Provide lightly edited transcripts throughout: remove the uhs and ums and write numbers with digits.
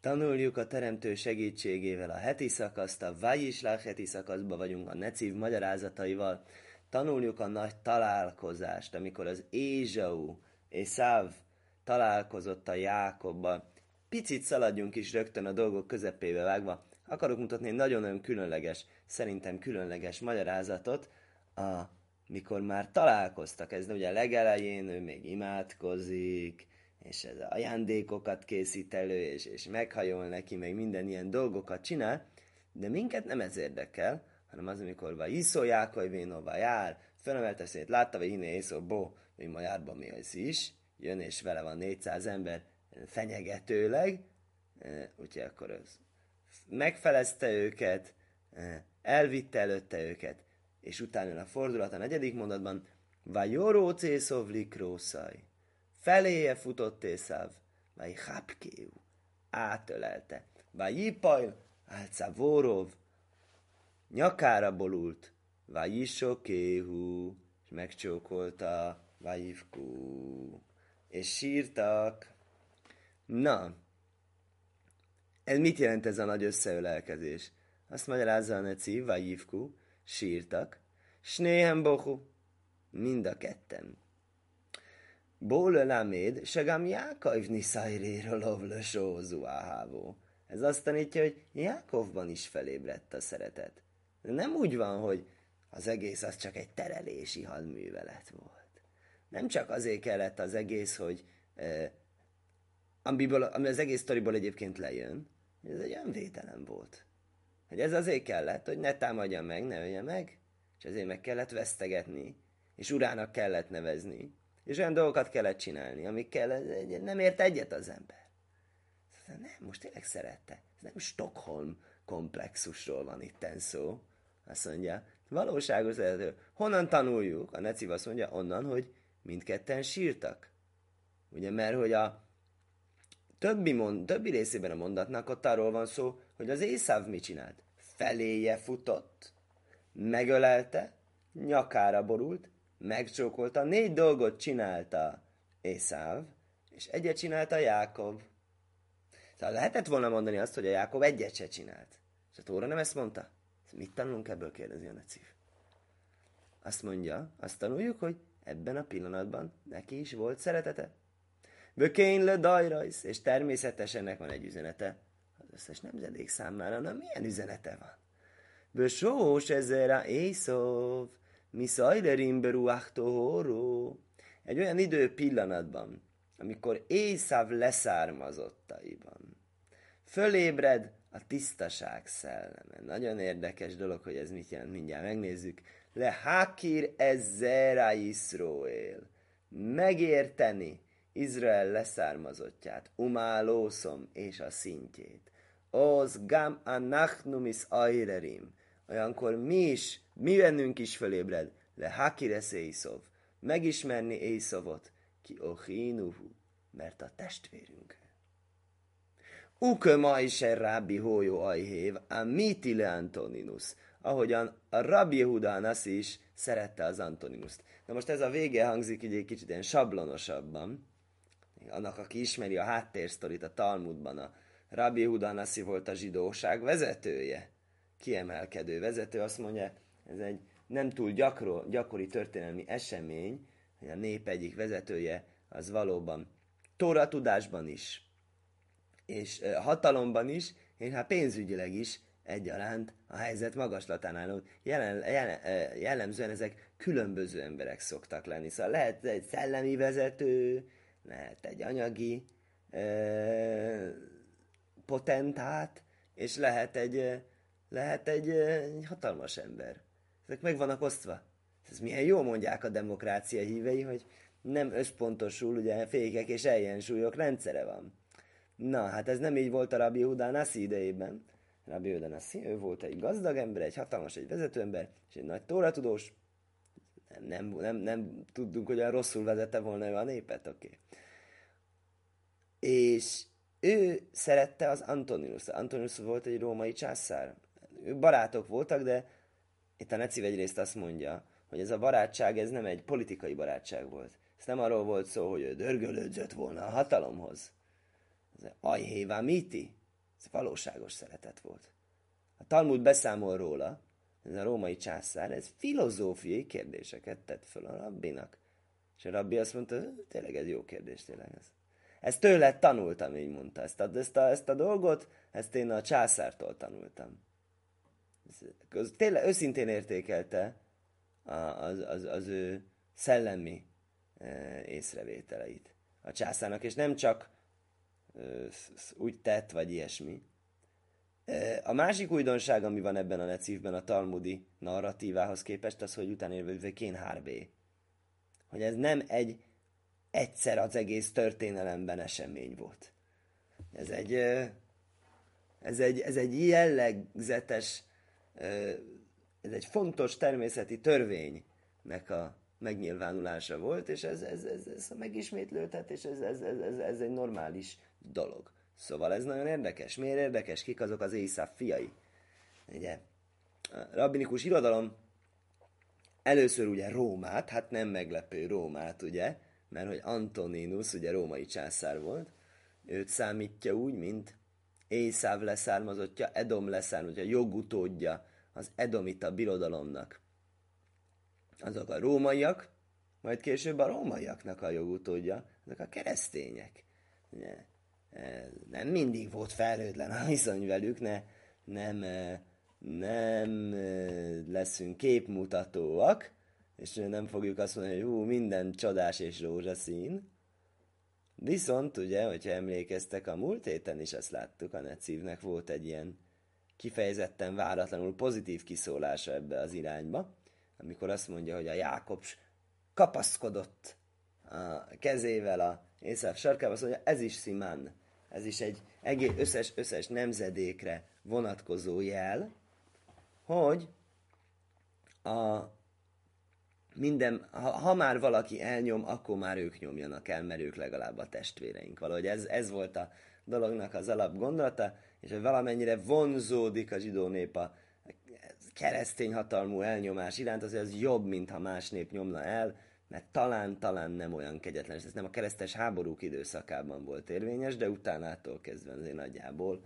Tanuljuk a Teremtő segítségével a heti szakaszt, a Vajislach heti szakaszban vagyunk a Necív magyarázataival. Tanuljuk a nagy találkozást, amikor az Ézsau és Száv találkozott a Jákobbal. Picit szaladjunk is rögtön a dolgok közepébe vágva. Akarok mutatni egy nagyon-nagyon különleges, szerintem különleges magyarázatot, mikor már találkoztak. Ez ugye legelején ő még imádkozik, és ez ajándékokat készít elő, és meghajol neki, meg minden ilyen dolgokat csinál, de minket nem ez érdekel, hanem az, amikor vagy iszó Jákojvénova jár, fölemelte szét, látta, vagy hinné észó, hogy ma járba mi az is, jön, és vele van 400 ember, fenyegetőleg, úgyhogy akkor az megfelezte őket, elvitte előtte őket, és utána a fordulat a 4. mondatban, Vajoró cészovlik rószaj, feléje futott Észáv, vaj hapkéu, átölelte, vaj jipajl, álcavórov, nyakára bolult, vaj isokéhu, és megcsókolta, vaj ivkú, és sírtak. Na, ez mit jelent ez a nagy összeölelkezés? Azt magyarázza a Necív, vaj ivkú, sírtak, snéhem bohu, mind a ketten. Bóle laméd, segám Jákov niszajréről lovlösó zuáhávó. Ez azt tanítja, hogy Jákovban is felébredt a szeretet. De nem úgy van, hogy az egész az csak egy terelési hadművelet volt. Nem csak azért kellett az egész, hogy ami az egész sztoriból egyébként lejön, ez egy önvédelem volt. Hogy ez azért kellett, hogy ne támadja meg, ne ölje meg, és ezért meg kellett vesztegetni, és urának kellett nevezni, és olyan dolgokat kellett csinálni, amikkel nem ért egyet az ember. Nem, most tényleg szerette. Ez nem Stockholm komplexusról van itten szó. Azt mondja, valóságos szerető. Honnan tanuljuk? A Necív azt mondja, onnan, hogy mindketten sírtak. Ugye, mert hogy a többi részében a mondatnak ott arról van szó, hogy az Észáv mit csinált? Feléje futott, megölelte, nyakára borult, megcsókolta, 4 dolgot csinálta Észáv, és egyet csinálta Jákob. Szóval lehetett volna mondani azt, hogy a Jákob egyet se csinált. És a Tóra nem ezt mondta? Mit tanulunk ebből, kérdezi a Necív. Azt mondja, azt tanuljuk, hogy ebben a pillanatban neki is volt szeretete. Bökén le dajrajsz, és természetesen ennek van egy üzenete. Az összes nemzedék számára, na milyen üzenete van? Bösós ezera Észov, mi szajlerim beruachtohóró. Egy olyan idő pillanatban, amikor Észáv leszármazottaiban fölébred a tisztaság szelleme. Nagyon érdekes dolog, hogy ez mit jelent, mindjárt megnézzük. Le hakir ezzera Iszróél. Megérteni Izrael leszármazottját, umálószom és a szintjét. Az gam anachnumis airerim. Olyankor mi bennünk is fölébred, le hakires Észov, megismerni Észovot, ki ochinuhu, mert a testvérünk. Uke is Rabbi Hójó Ajhév, a miti le Antoninus, ahogyan a Rabbi Yehudánas is szerette az Antoninust. Na most ez a vége hangzik így egy kicsit ilyen sablonosabban. Annak, aki ismeri a háttérsztorit a Talmudban, a Rabbi Yehudánas volt a zsidóság vezetője, kiemelkedő vezető, azt mondja, ez egy nem túl gyakori történelmi esemény, hogy a nép egyik vezetője az valóban Tóra tudásban is, és hatalomban is, és hát pénzügyileg is egyaránt a helyzet magaslatán álló. Jellemzően ezek különböző emberek szoktak lenni. Szóval lehet egy szellemi vezető, lehet egy anyagi potentát, és lehet egy hatalmas ember. Ezek meg vannak osztva. Ez milyen jó mondják a demokrácia hívei, hogy nem összpontosul, ugye fékek és ellensúlyok rendszere van. Na, hát ez nem így volt a Rabbi Yehuda Nassi idejében. Rabbi Yehuda Nassi, ő volt egy gazdag ember, egy hatalmas, egy vezetőember, és egy nagy tóratudós. Nem tudunk, hogy olyan rosszul vezette volna ő a népet, oké. És ő szerette az Antoninus. Antoninus volt egy római császár. Ők barátok voltak, de itt a Necív egyrészt azt mondja, hogy ez a barátság, ez nem egy politikai barátság volt. Ez nem arról volt szó, hogy ő dörgölődzött volna a hatalomhoz. Ez ajhévá miti. Ez valóságos szeretet volt. A Talmud beszámol róla, ez a római császár, ez filozófiai kérdéseket tett föl a rabbinak. És a rabbi azt mondta, tényleg ez jó kérdés, tényleg ez. Ezt tőle tanultam, így mondta. Ezt a dolgot, ezt én a császártól tanultam. Tényleg őszintén értékelte az ő szellemi észrevételeit a császárnak, és nem csak úgy tett, vagy ilyesmi. A másik újdonság, ami van ebben a necívben a talmudi narratívához képest, az, hogy utána jövő Kén Hárbé. Hogy ez nem egyszer az egész történelemben esemény volt. Ez egy jellegzetes, ez egy fontos természeti törvénynek a megnyilvánulása volt, és ez megismétlődhet, és ez egy normális dolog. Szóval ez nagyon érdekes. Miért érdekes? Kik azok az Észáv fiai? Ugye, a rabbinikus irodalom először ugye Rómát, hát nem meglepő Rómát, ugye, mert hogy Antoninus ugye római császár volt, őt számítja úgy, mint Észáv leszármazottja, Edom leszármazottja, jogutódja az edomita birodalomnak. Azok a rómaiak, majd később a rómaiaknak a jogutódja, azok a keresztények. Ugye, nem mindig volt felhőtlen a viszony velük, nem leszünk képmutatóak, és nem fogjuk azt mondani, hogy minden csodás és rózsaszín. Viszont, ugye, hogyha emlékeztek, a múlt héten is azt láttuk, a Necívnek volt egy ilyen kifejezetten váratlanul pozitív kiszólása ebbe az irányba, amikor azt mondja, hogy a Jákob kapaszkodott a kezével a Észáv sarkába, azt mondja, ez is szimán, ez is egy összes nemzedékre vonatkozó jel, hogy ha már valaki elnyom, akkor már ők nyomjanak el, mert ők legalább a testvéreink. Valahogy ez volt a dolognak az alapgondolata, és hogy valamennyire vonzódik a zsidó nép a keresztény hatalmú elnyomás iránt, azért az jobb, mintha más nép nyomna el, mert talán nem olyan kegyetlen. Ez nem a keresztes háborúk időszakában volt érvényes, de utánától kezdve azért nagyjából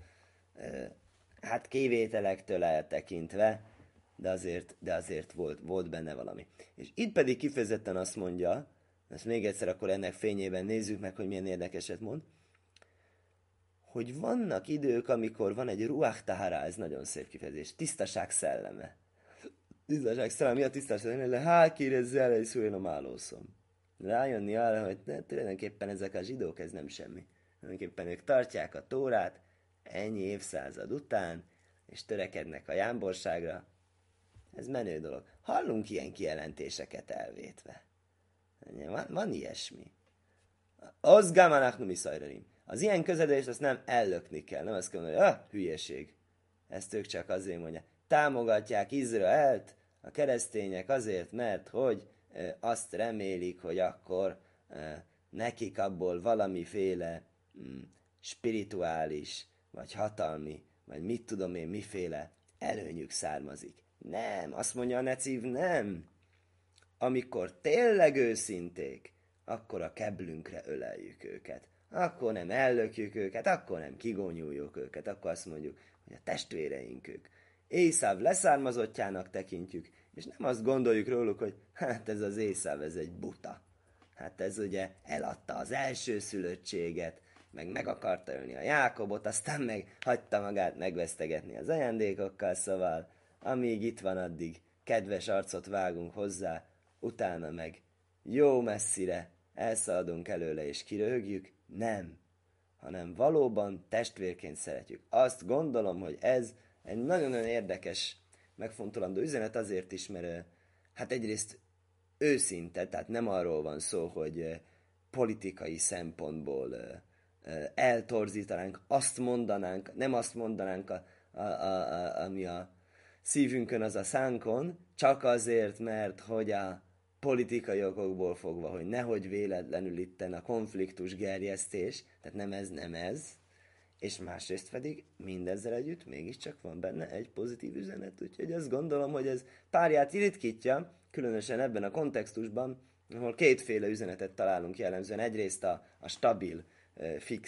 hát kivételektől eltekintve, de azért volt benne valami. És itt pedig kifejezetten azt mondja, ezt még egyszer akkor ennek fényében nézzük meg, hogy milyen érdekeset mond, hogy vannak idők, amikor van egy ruach tahara, ez nagyon szép kifejezés, tisztaság szelleme. Tisztaság szelleme, mi a tisztaság szelleme? Hákérezzel, és szóljon a málószom. Rájönni arra, hogy tulajdonképpen ezek a zsidók, ez nem semmi. Tulajdonképpen ők tartják a Tórát ennyi évszázad után, és törekednek a jámborságra. Ez menő dolog. Hallunk ilyen kijelentéseket elvétve. Van ilyesmi. Az gámanachnu miszajrarim. Az ilyen közedést azt nem ellökni kell. Nem azt kell mondani, hogy hülyeség. Ezt ők csak azért mondják. Támogatják Izraelt, a keresztények azért, mert hogy azt remélik, hogy akkor nekik abból valamiféle spirituális, vagy hatalmi, vagy mit tudom én, miféle előnyük származik. Nem, azt mondja a Necív, nem. Amikor tényleg őszinték, akkor a keblünkre öleljük őket. Akkor nem ellökjük őket, akkor nem kigonyuljuk őket, akkor azt mondjuk, hogy a testvéreink ők. Észáv leszármazottjának tekintjük, és nem azt gondoljuk róluk, hogy hát ez az Észáv, ez egy buta. Hát ez ugye eladta az elsőszülöttséget, meg akarta ölni a Jákobot, aztán meg hagyta magát megvesztegetni az ajándékokkal, szóval amíg itt van, addig kedves arcot vágunk hozzá, utána meg jó messzire elszaladunk előle és kiröhögjük. Nem, hanem valóban testvérként szeretjük. Azt gondolom, hogy ez egy nagyon-nagyon érdekes, megfontolandó üzenet azért is, mert hát egyrészt őszinte, tehát nem arról van szó, hogy politikai szempontból eltorzítanánk, azt mondanánk, nem azt mondanánk, ami a szívünkön, az a szánkon, csak azért, mert hogy a politikai okokból fogva, hogy nehogy véletlenül itten a konfliktus gerjesztés, tehát nem ez, és másrészt pedig mindezzel együtt mégiscsak van benne egy pozitív üzenet, úgyhogy azt gondolom, hogy ez párját ritkítja, különösen ebben a kontextusban, ahol kétféle üzenetet találunk jellemzően. Egyrészt a stabil, fix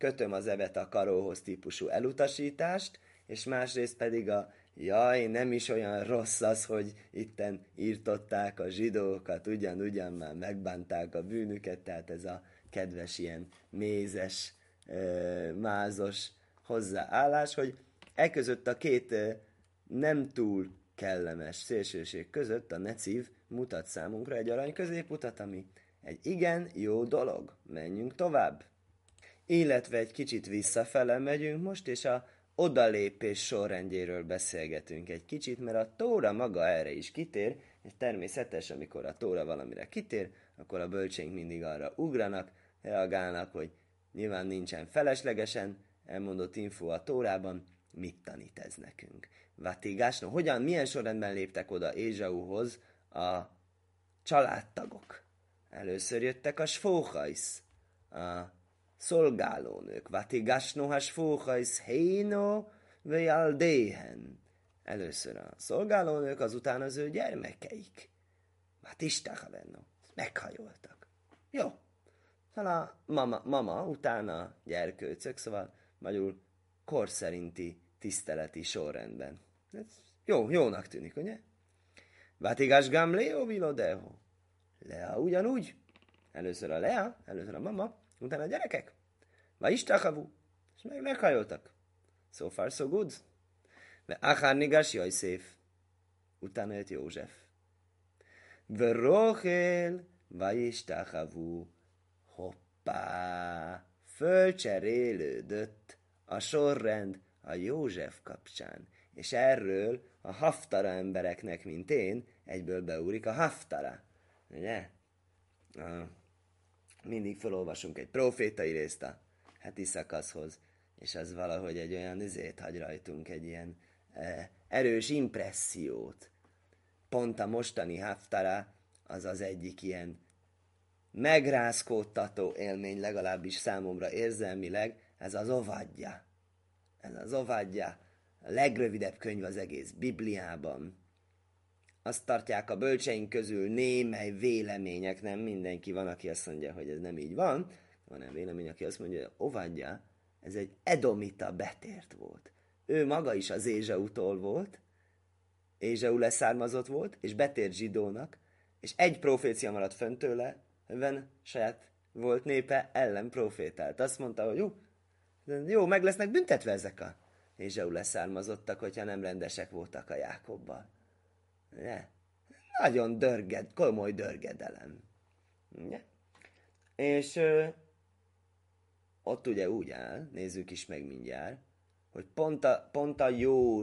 kötöm az evet a karóhoz típusú elutasítást, és másrészt pedig a jaj, nem is olyan rossz az, hogy itten írtották a zsidókat, ugyan már megbánták a bűnüket, tehát ez a kedves ilyen mézes, mázos hozzáállás, hogy között a két nem túl kellemes szélsőség között a necív mutat számunkra egy arany középutat, ami egy igen jó dolog. Menjünk tovább. Illetve egy kicsit visszafele megyünk most, és a odalépés sorrendjéről beszélgetünk egy kicsit, mert a Tóra maga erre is kitér, és természetes, amikor a Tóra valamire kitér, akkor a bölcsénk mindig arra ugranak, reagálnak, hogy nyilván nincsen feleslegesen elmondott info a Tórában, mit tanít ez nekünk. Vatigásno, milyen sorrendben léptek oda Ézsauhoz a családtagok? Először jöttek a sfóhajsz, a szolgálónők. Vatigásno ha sfóhajsz héno vejaldéhen. Először a szolgálónők, azután az ő gyermekeik. Vatistáhavenno. Meghajoltak. Jó. Szóval a mama utána a gyerkőcök, szóval magyarul kor szerinti tiszteleti sorrendben. Ez jónak tűnik, ugye? Vátigás gám Leo Vilodeho. Lea ugyanúgy. Először a Lea, először a mama, utána a gyerekek. Vaistachavu. És meghajoltak. So far so good. Ve achár nigás Jajszéf. Utána jött József. Ve Rochel vaistachavu. Hoppá! Fölcserélődött a sorrend a József kapcsán. És erről a haftara embereknek, mint én, egyből beúrik a haftara. Ugye? Mindig felolvasunk egy profétai részt a heti szakaszhoz, és az valahogy egy olyan hagy rajtunk, egy ilyen erős impressziót. Pont a mostani haftara az az egyik ilyen megrázkódtató élmény, legalábbis számomra érzelmileg, ez az Ovadja. Ez az Ovadja, a legrövidebb könyv az egész Bibliában. Azt tartják a bölcseink közül némely vélemények, nem mindenki van, aki azt mondja, hogy ez nem így van, van olyan vélemény, aki azt mondja, hogy Ovadja, ez egy edomita betért volt. Ő maga is az Ézsautól volt, Ézsau leszármazott volt, és betért zsidónak, és egy profécia maradt fönn tőle, saját volt népe ellen profétált. Azt mondta, hogy jó, meg lesznek büntetve ezek a Ézsau leszármazottak, hogyha nem rendesek voltak a Jákobbal. Ne? Nagyon komoly dörgedelem. Ne? És ott ugye úgy áll, nézzük is meg mindjárt, hogy pont a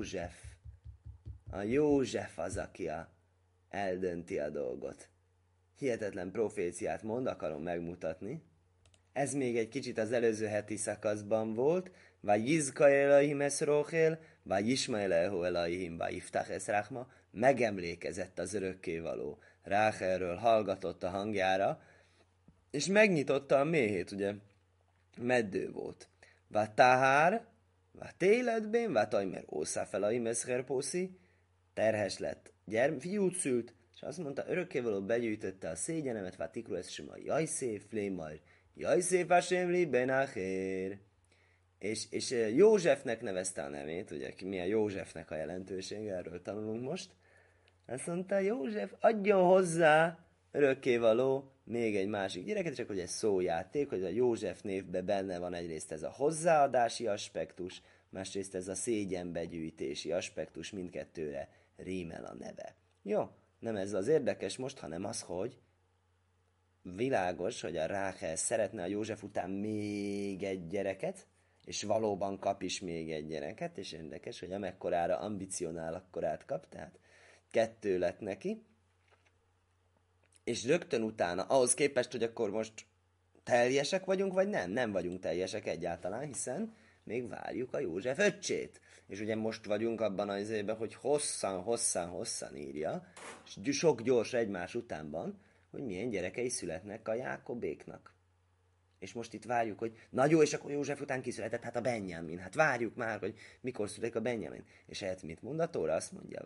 József az, aki eldönti a dolgot. Hihetetlen proféciát mond, akarom megmutatni. Ez még egy kicsit az előző heti szakaszban volt, vagy Jizka Elohim es Rochel, vagy Ismael Elohim, vagy Iftach es Rachma, megemlékezett az örökkévaló Ráchelről, hallgatott a hangjára, és megnyitotta a méhét, ugye, meddő volt. Vagy Tahár, vagy Téletbén, vagy Tajmer Ószáf Elohim es Herposzi, terhes lett, fiút szült, és azt mondta, örökkévaló begyűjtötte a szégyenemet, vagy Tikru es Sima Jajszéf, Lémajr, Jajszéf Hashem li Benachér. És Józsefnek nevezte a nevét, ugye mi a Józsefnek a jelentősége, erről tanulunk most. Azt mondta, József, adjon hozzá örökkévaló még egy másik gyereket, csak hogy ez szójáték, hogy a József névben benne van egyrészt ez a hozzáadási aspektus, másrészt ez a szégyenbegyűjtési aspektus, mindkettőre rímel a neve. Jó, nem ez az érdekes most, hanem az, hogy világos, hogy a Ráchel szeretne a József után még egy gyereket, és valóban kap is még egy gyereket, és érdekes, hogy amekkorára ambicionál, akkorát kap, tehát 2 lett neki, és rögtön utána, ahhoz képest, hogy akkor most teljesek vagyunk, vagy nem vagyunk teljesek egyáltalán, hiszen még várjuk a József öccsét. És ugye most vagyunk abban az évben, hogy hosszan írja, és sok gyors egymás utánban, hogy milyen gyerekei születnek a Jákobéknak. És most itt várjuk, hogy na jó, és akkor József után kiszületett, hát a Benjamin. Hát várjuk már, hogy mikor születik a Benjamin. És ehhez mit mond a Tóra? Azt mondja,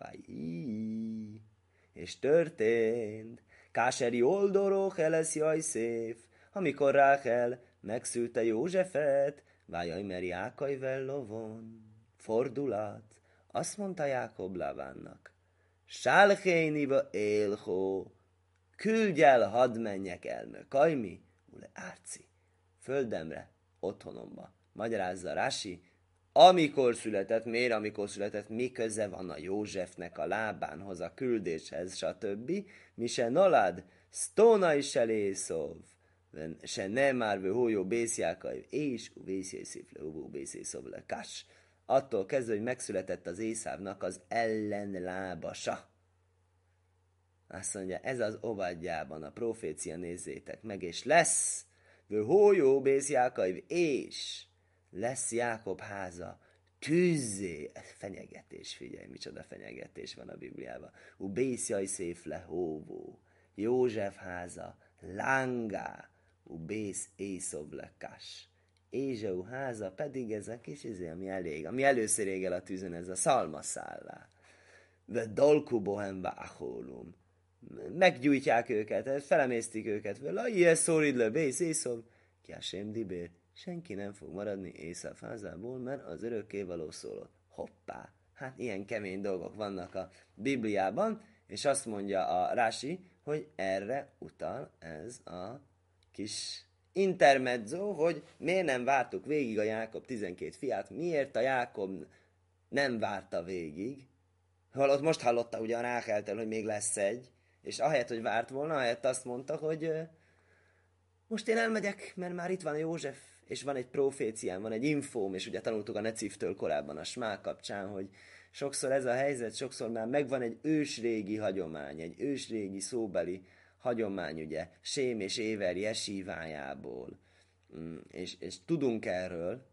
és történt. Káseri oldoró Helesz Jajszéf, amikor Ráchel megszülte Józsefet, Vájaj, mert Jákaivel lovon. Fordulat. Azt mondta Jákob Lávánnak. Sálhéniba élhó. Küldj el, hadd menjek el, mert kajmi, ule árci. Földemre, otthonomba. Magyarázza Rási, amikor született, miért amikor született, mi köze van a Józsefnek a lábánhoz, a küldéshez, stb. Mi se nolad, sztóna is se lészov, se nem már hójó bészjákai, és uvészjészéf le, bészészov le, kás. Attól kezdve, hogy megszületett az Észávnak az ellenlábasa. Azt mondja, ez az Obadjában a profécia, nézzétek meg, és lesz, hójó bészjákai, és lesz Jákob háza tűzzé, fenyegetés, figyelj, micsoda fenyegetés van a Bibliában. Bészjaj szép le hóvó, József háza, lángá, bész észov le kas. Ézsau háza pedig ez a kis ami először égel a tűzön, ez a szalmaszállá. Ve dolku bohemba achólum. Meggyújtják őket, felemésztik őket, vele ilyen szórid le, bész észov, ki a sem dibér. Senki nem fog maradni Észáv házából, mert az örökkévaló szólott. Hoppá! Hát ilyen kemény dolgok vannak a Bibliában, és azt mondja a Rási, hogy erre utal ez a kis intermezzo, hogy miért nem vártuk végig a Jákob 12 fiát, miért a Jákob nem várta végig. Holott most hallotta ugye a Ráheltől, hogy még lesz egy, és ahelyett, hogy várt volna, ahelyett azt mondta, hogy most én elmegyek, mert már itt van a József, és van egy proféciám, van egy infóm, és ugye tanultuk a Necivtől korábban a Smá kapcsán, hogy sokszor ez a helyzet, sokszor már megvan egy ősrégi hagyomány, egy ősrégi szóbeli hagyomány, ugye, Sém és Éver jesívájából, és tudunk erről,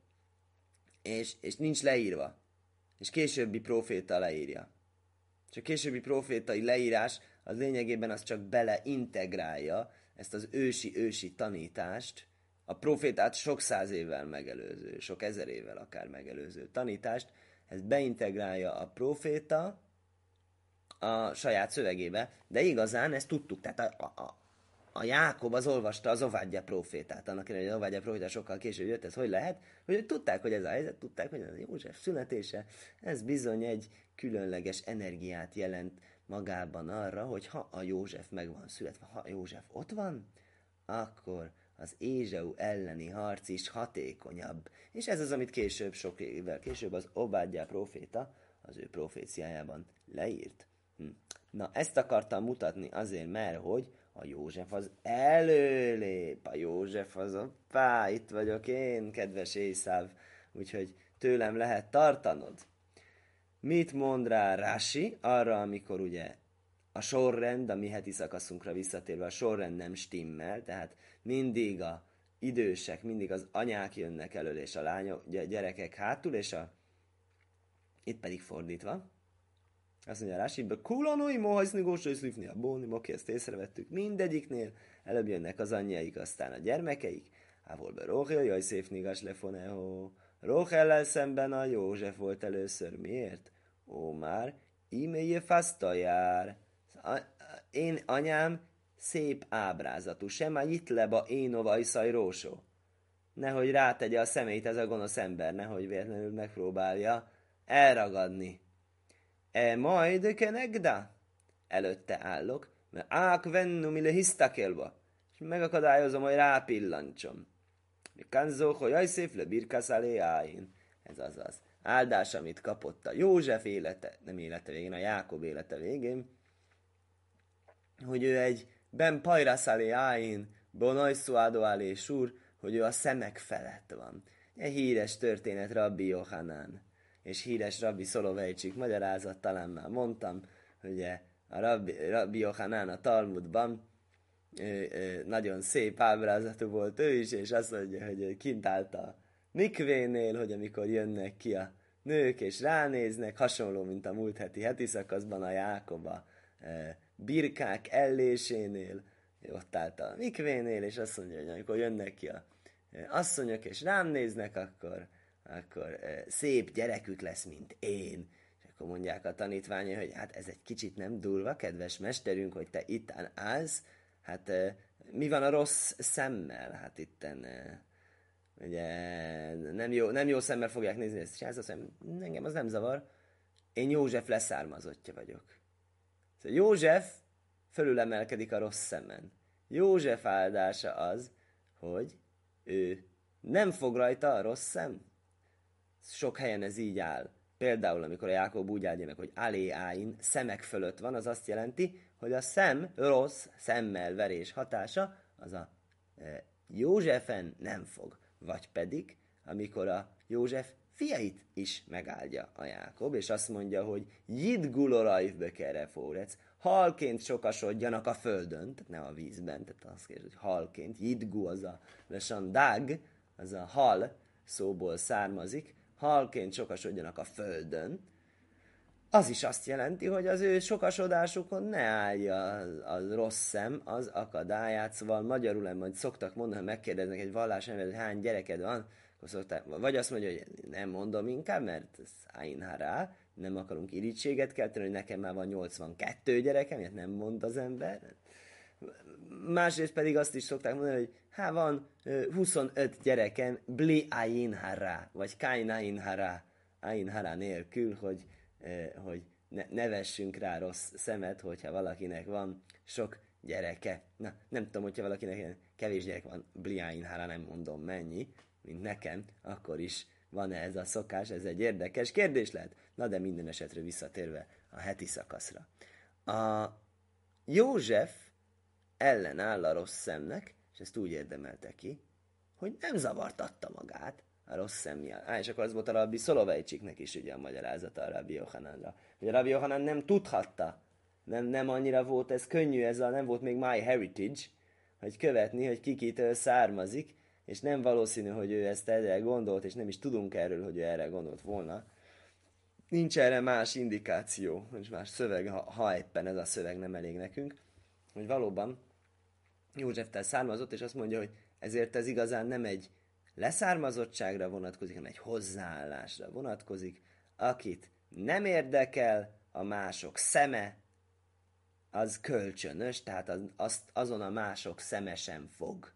és nincs leírva, és későbbi proféta leírja. És a későbbi profétai leírás az lényegében az csak beleintegrálja ezt az ősi tanítást, a profétát sok száz évvel megelőző, sok ezer évvel akár megelőző tanítást, ez beintegrálja a proféta a saját szövegébe, de igazán ezt tudtuk, tehát a Jákob az olvasta az Ovádja profétát, annak ellenére, hogy az Ovádja proféta sokkal később jött, ez hogy lehet? Hogy tudták, hogy ez a helyzet, tudták, hogy ez a József születése, ez bizony egy különleges energiát jelent magában arra, hogy ha a József meg van születve, ha a József ott van, akkor az Ézsau elleni harc is hatékonyabb. És ez az, amit később, sok évvel később az Obádja proféta az ő proféciájában leírt. Na, ezt akartam mutatni azért, mert hogy a József az előlép, a József az oppá, itt vagyok én, kedves Észáv, úgyhogy tőlem lehet tartanod. Mit mond rá Rási arra, amikor ugye a sorrend, a mi heti szakaszunkra visszatérve, a sorrend nem stimmel, tehát mindig a idősek, mindig az anyák jönnek elől, és a lányok, gyerekek hátul, és itt pedig fordítva. Azt mondja Rási, kulanói mohajszni gósai szlifni a bóni, moki, ezt észrevettük mindegyiknél, előbb jönnek az anyjaik, aztán a gyermekeik, Ávolbe Róhel, jaj szép nigas lefoneho. Róhellel szemben a József volt először. Miért? Ó már, íméje faszta jár. Én anyám szép ábrázatú, sem már itt leba én ovajszaj rósó. Nehogy rátegye a szemét ez a gonosz ember, nehogy véletlenül megpróbálja elragadni. Majd kenegda? Előtte állok, mert ák vennu mile hisztakelba, és megakadályozom, hogy rápillancsom. Kanzó, hogy ajszéf le birkaszálé áin. Ez azaz. Áldás, amit kapott a József élete, nem élete végén, a Jákob élete végén, hogy ő egy ben pajraszálé áin, bonajszuádó álé súr, hogy ő a szemek felett van. Egy híres történet Rabbi Johanán, és híres Rabbi Szolovejcsik magyarázat, talán már mondtam, hogy a Rabbi Johanán a Talmudban nagyon szép ábrázatú volt ő is, és azt mondja, hogy kint állt a mikvénél, hogy amikor jönnek ki a nők, és ránéznek, hasonló, mint a múlt heti szakaszban a Jákob a birkák ellésénél, ott állt a mikvénél, és azt mondja, hogy amikor jönnek ki a asszonyok, és rám néznek, akkor szép gyerekük lesz, mint én. És akkor mondják a tanítványai, hogy hát ez egy kicsit nem durva, kedves mesterünk, hogy te ittán állsz, hát mi van a rossz szemmel? Hát itten ugye nem jó szemmel fogják nézni ezt, és azt mondja, engem az nem zavar, én József leszármazottja vagyok. Szóval József fölülemelkedik a rossz szemen. József áldása az, hogy ő nem fog rajta a rossz szem. Sok helyen ez így áll. Például, amikor a Jákob úgy áldja meg, hogy alé áin, szemek fölött van, az azt jelenti, hogy a szem, rossz szemmel verés hatása, az a Józsefen nem fog. Vagy pedig, amikor a József fiait is megáldja a Jákob, és azt mondja, hogy jidgulorajvbe kerefórec, halként sokasodjanak a földön, tehát nem a vízben, tehát azt kérdez, hogy halként, jidgu az a lesan dag, az a hal szóból származik, halként sokasodjanak a földön, az is azt jelenti, hogy az ő sokasodásukon ne állja a rossz szem az akadályát, szóval magyarul majd szoktak mondani, ha megkérdeznek egy vallásember, hogy hány gyereked van, akkor szokták, vagy azt mondja, hogy nem mondom inkább, mert ez ájnhará, nem akarunk irítséget kelteni, hogy nekem már van 82 gyerekem, ilyet nem mond az ember. Másrészt pedig azt is szokták mondani, hogy van 25 gyerekem, bli ájnhará, vagy kájn ájnhará nélkül, hogy ne vessünk rá rossz szemet, hogyha valakinek van sok gyereke. Na, nem tudom, hogyha valakinek kevés gyerek van, bliáinhára nem mondom mennyi, mint nekem, akkor is van-e ez a szokás, ez egy érdekes kérdés lehet. Na, de minden esetre visszatérve a heti szakaszra. A József ellenáll a rossz szemnek, és ezt úgy érdemelte ki, hogy nem zavartatta magát a rossz szem miatt. És akkor az volt a Rabbi Szolovejcsiknek is ugye a magyarázata a Rabbi Yohananra. Hogy a Rabbi Yohanan nem tudhatta, nem annyira volt ez könnyű, nem volt még My Heritage, hogy követni, hogy kikitől származik, és nem valószínű, hogy ő ezt erre gondolt, és nem is tudunk erről, hogy ő erre gondolt volna. Nincs erre más indikáció, nincs más szöveg, ha éppen ez a szöveg nem elég nekünk, hogy valóban Józseftel származott, és azt mondja, hogy ezért ez igazán nem egy leszármazottságra vonatkozik, hanem egy hozzáállásra vonatkozik, akit nem érdekel a mások szeme, az kölcsönös, tehát azon a mások szeme sem fog.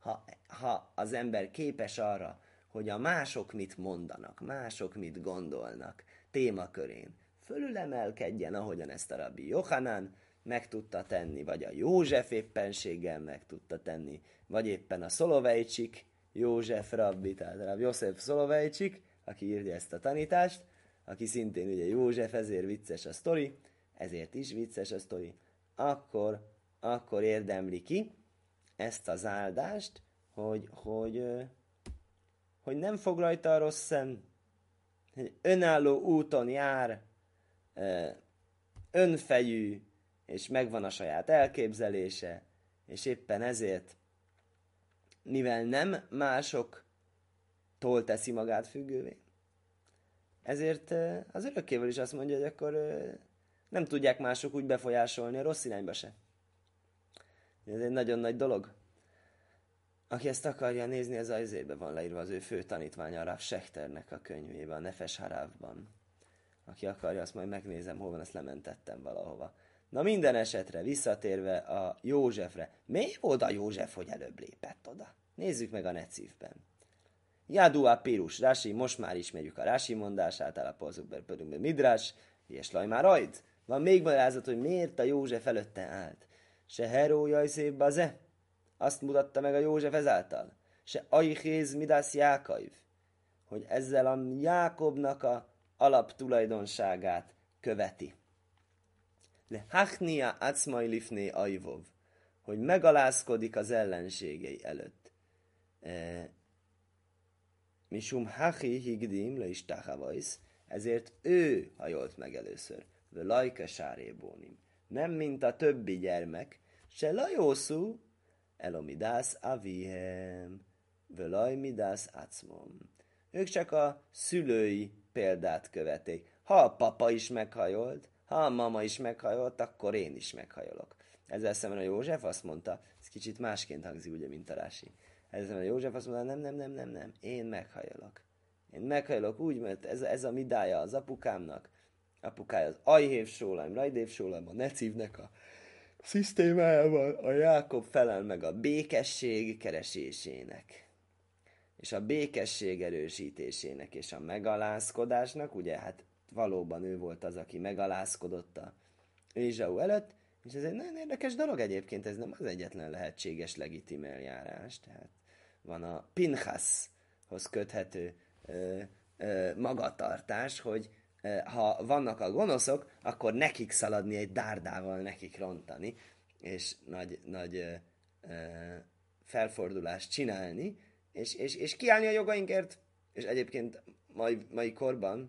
Ha az ember képes arra, hogy a mások mit mondanak, mások mit gondolnak témakörén, fölülemelkedjen, ahogyan ezt a Rabbi Yohanan meg tudta tenni, vagy a József éppenséggel meg tudta tenni, vagy éppen a Szolovejcsik, József Rabbi, tehát Rabbi József Szolovejcsik, aki írja ezt a tanítást, aki szintén ugye József, ezért vicces a sztori, ezért is vicces a sztori, akkor érdemli ki ezt az áldást, hogy nem fog rajta a rossz szem, hogy önálló úton jár, önfejű, és megvan a saját elképzelése, és éppen ezért, mivel nem másoktól teszi magát függővé, ezért az örökkéval is azt mondja, hogy akkor nem tudják mások úgy befolyásolni a rossz irányba se. Ez egy nagyon nagy dolog. Aki ezt akarja nézni, ez az izébe van leírva az ő fő tanítványa, a Rav Schechternek a könyvében, a Nefesh Haravban. Aki akarja, azt majd megnézem, hol van, ezt lementettem valahova. Na minden esetre, visszatérve a Józsefre. Miért volt a József, hogy előbb lépett oda? Nézzük meg a Necívben. Jádua Pirus, Rási, most már ismerjük a Rási mondását, állapozunk be Midrás, és már rajt. Van még magyarázat, hogy miért a József előtte állt. Se Heró Jajszéb Baze, azt mutatta meg a József ezáltal. Se Aihéz Midász Jákaiv, hogy ezzel a Jákobnak a alaptulajdonságát követi. Le Hachnia Acmai Lifné Ajvov, hogy megalázkodik az ellenségei előtt. Misum Hachi Higdim le is Tachavajsz, ezért ő hajolt meg először. Ve Lajka Sárébónim. Nem mint a többi gyermek, se Lajószú, Elomidász Avihem, ve Lajmidász Acmom. Ők csak a szülői példát követik. Ha a papa is meghajolt, ha a mama is meghajolt, akkor én is meghajolok. Ezzel szemben a József azt mondta, ez kicsit másként hangzik, ugye, mint a Rási. Ezzel szemben a József azt mondta, nem, én meghajolok. Én meghajolok úgy, mert ez a midája az apukámnak. Apukája az Ajhév Sólaim, Rajdév Sólaim, a Necívnek a szisztémájával, a Jákob felel meg a békesség keresésének. és a békesség erősítésének és a megalázkodásnak, ugye hát valóban ő volt az, aki megalázkodott a Ézsau előtt, és ez egy nagyon érdekes dolog egyébként, ez nem az egyetlen lehetséges legitim eljárás, tehát van a Pinchashoz köthető magatartás, hogy ha vannak a gonoszok, akkor nekik szaladni egy dárdával, nekik rontani, és nagy felfordulást csinálni, és kiállni a jogainkért, és egyébként mai korban,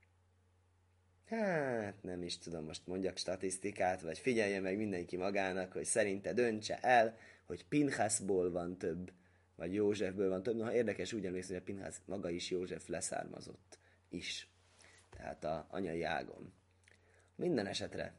hát nem is tudom, most mondjak statisztikát, vagy figyelje meg mindenki magának, hogy szerinte döntse el, hogy Pinchasból van több, vagy Józsefből van több. Noha érdekes, úgy emlékszem, hogy a Pinchas maga is József leszármazott is. Tehát a anyai ágon. Minden esetre.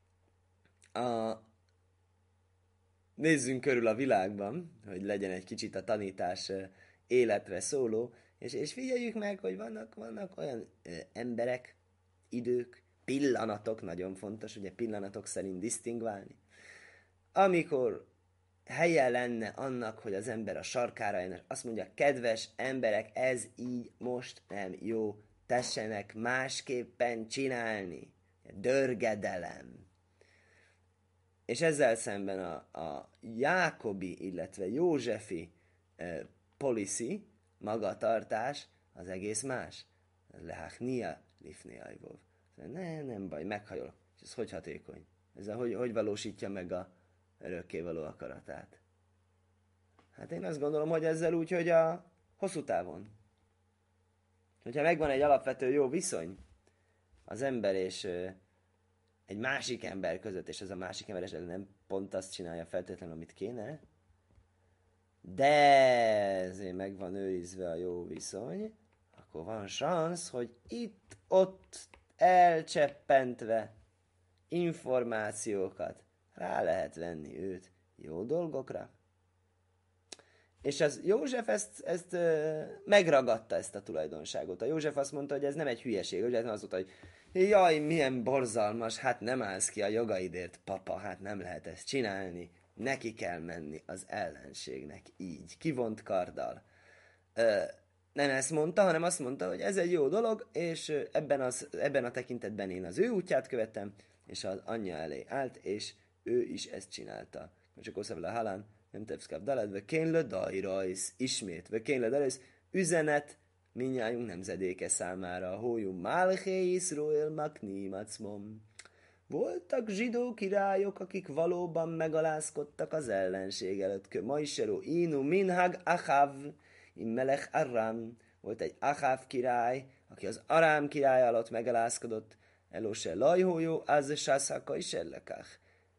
Nézzünk körül a világban, hogy legyen egy kicsit a tanítás életre szóló, és figyeljük meg, hogy vannak olyan emberek, idők, pillanatok, nagyon fontos, ugye pillanatok szerint disztingválni, amikor helye lenne annak, hogy az ember a sarkára jön, és azt mondja, kedves emberek, ez így most nem jó, tessenek másképpen csinálni. Dörgedelem. És ezzel szemben a Jákobi, illetve Józsefi policy, magatartás, az egész más. Lehachnia lifnei ajvov. Nem baj, meghajol. És ez hogy hatékony? Ez hogy valósítja meg a örökkévaló akaratát? Hát én azt gondolom, hogy ezzel úgy, hogy a hosszú távon. Hogyha megvan egy alapvető jó viszony az ember és egy másik ember között, és ez a másik ember esetleg nem pont azt csinálja feltétlenül, amit kéne, de ezért meg van őrizve a jó viszony, akkor van szansz, hogy itt-ott elcseppentve információkat rá lehet venni őt jó dolgokra. És az József ezt megragadta, ezt a tulajdonságot. A József azt mondta, hogy ez nem egy hülyeség. József azt mondta, hogy jaj, milyen borzalmas, hát nem állsz ki a jogaidért, papa, hát nem lehet ezt csinálni. Neki kell menni az ellenségnek így, kivont karddal. Nem ezt mondta, hanem azt mondta, hogy ez egy jó dolog, és ebben a tekintetben én az ő útját követtem, és az anyja elé állt, és ő is ezt csinálta. Csak oszabla halán, nem tevszkább dalad, ve kénle dajrajsz, ismét, ve kénle dajrajsz, üzenet mindnyájunk nemzedéke számára, hójú Málché Iszroel Makni Macmom. Voltak zsidó királyok, akik valóban megalázkodtak az ellenség előtt. Majseró Inu Minhag Achav, Immelech Aram. Volt egy Achav király, aki az Arám király alatt megalázkodott. Elose lajhójó, az sászaka is ellekach.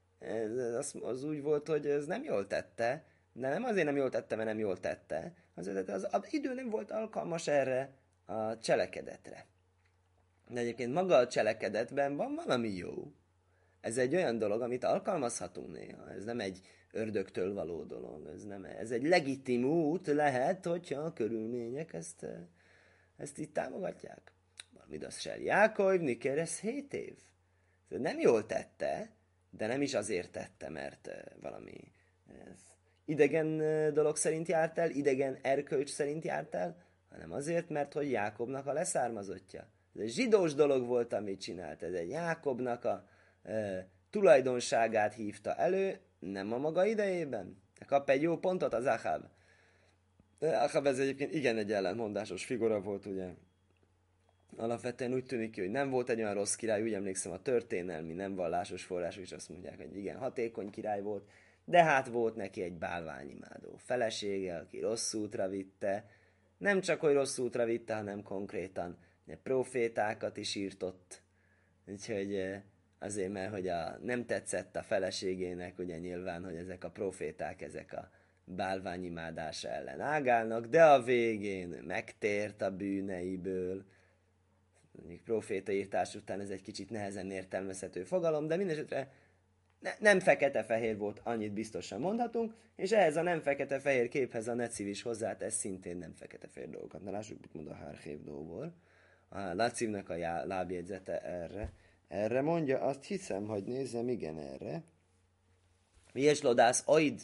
Az úgy volt, hogy ez nem jól tette, de nem azért nem jól tette, mert nem jól tette, azért az idő nem volt alkalmas erre a cselekedetre. De egyébként maga a cselekedetben van valami jó. Ez egy olyan dolog, amit alkalmazhatunk néha. Ez nem egy ördögtől való dolog. Ez egy legitim út lehet, hogyha a körülmények ezt így támogatják. Valamit az se Jákov, Nikeres 7 év. Nem jól tette, de nem is azért tette, mert valami idegen dolog szerint járt el, idegen erkölcs szerint járt el, hanem azért, mert hogy Jákobnak a leszármazottja. Ez egy zsidós dolog volt, amit csinált. Ez egy Jákobnak a tulajdonságát hívta elő, nem a maga idejében. Kap egy jó pontot az Achab. Achab ez egyébként igen egy ellentmondásos figura volt, ugye. Alapvetően úgy tűnik ki, hogy nem volt egy olyan rossz király, úgy emlékszem a történelmi, nem vallásos források is azt mondják, hogy igen, hatékony király volt, de hát volt neki egy bálványimádó felesége, aki rossz útra vitte, nem csak, hogy rossz útra vitte, hanem konkrétan profétákat is írtott, úgyhogy azért, mert hogy nem tetszett a feleségének, ugye nyilván, hogy ezek a proféták, ezek a bálványimádása ellen ágálnak, de a végén megtért a bűneiből. Mondjuk profétaírtás után ez egy kicsit nehezen értelmezhető fogalom, de mindesetre nem fekete-fehér volt, annyit biztosan mondhatunk, és ehhez a nem fekete-fehér képhez a Neciv is hozzátesz szintén nem fekete-fehér dolgokat. Na lássuk, mit mond a Hárhévdóból. A Nacivnek a lábjegyzete erre mondja, azt hiszem, hogy nézzem, igen, erre. Miés lodász, oid,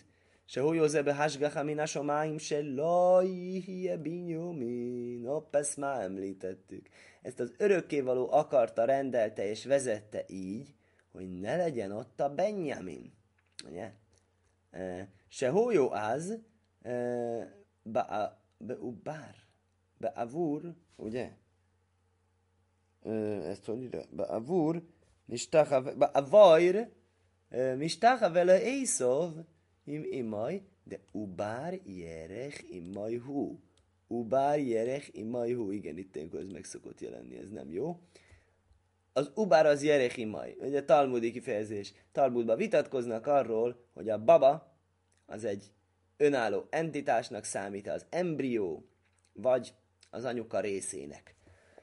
Sehó Józebe Hasgacha Mina Somáim se lajhie Binyomin. Hopp, ezt már említettük. Ezt az örökkévaló akarta, rendelte és vezette így, hogy ne legyen ott a Benjamin. Ugye? Sehó jó az, beubár, beavur, ugye? Ezt hogy ide? Beavur, beavajr, mistacha vele Észov, imaj, de ubár jerech imaj hú. Ubár jerech imaj hú. Igen, itt ilyenkor ez meg szokott jelenni, ez nem jó. Az ubár az jerech imaj. Ugye talmudi kifejezés. Talmudban vitatkoznak arról, hogy a baba az egy önálló entitásnak számít, az embrió, vagy az anyuka részének.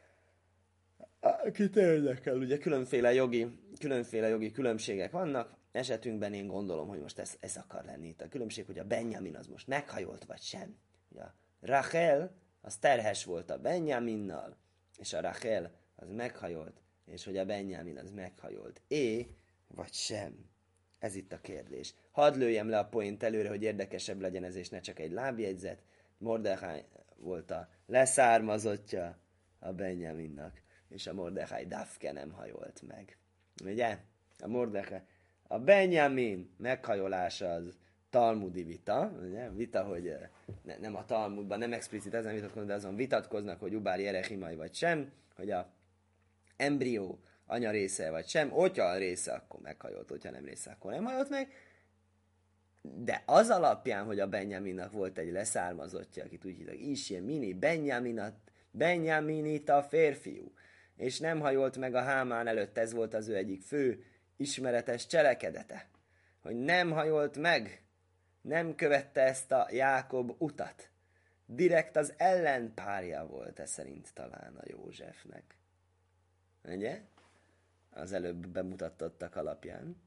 Kit érdekel, ugye különféle jogi különbségek vannak. Esetünkben én gondolom, hogy most ez akar lenni itt a különbség, hogy a Benjamin az most meghajolt, vagy sem. Ugye a Rachel az terhes volt a Benjaminnal, és a Rachel az meghajolt, és hogy a Benjamin az meghajolt. Vagy sem. Ez itt a kérdés. Hadd lőjem le a point előre, hogy érdekesebb legyen ez, és ne csak egy lábjegyzet. Mordechai volt a leszármazottja a Benjaminnak, és a Mordechai Dafke nem hajolt meg. Ugye? A Benjamin meghajolása az talmudi vita, ugye? Vita, hogy nem a Talmudban, nem explicit ezen vitatkoznak, de azon vitatkoznak, hogy Ubár Jerechimai vagy sem, hogy a embrió anya része vagy sem, hogyha a része, akkor meghajolt, hogyha nem része, akkor nem hajolt meg. De az alapján, hogy a Benjaminnak volt egy leszármazottja, akit úgy hívják, Isje Mini, Benjaminita férfiú, és nem hajolt meg a Hámán előtt, ez volt az ő egyik fő ismeretes cselekedete, hogy nem hajolt meg, nem követte ezt a Jákob utat. Direkt az ellenpárja volt, ez szerint talán a Józsefnek. Ugye? Az előbb bemutatottak alapján.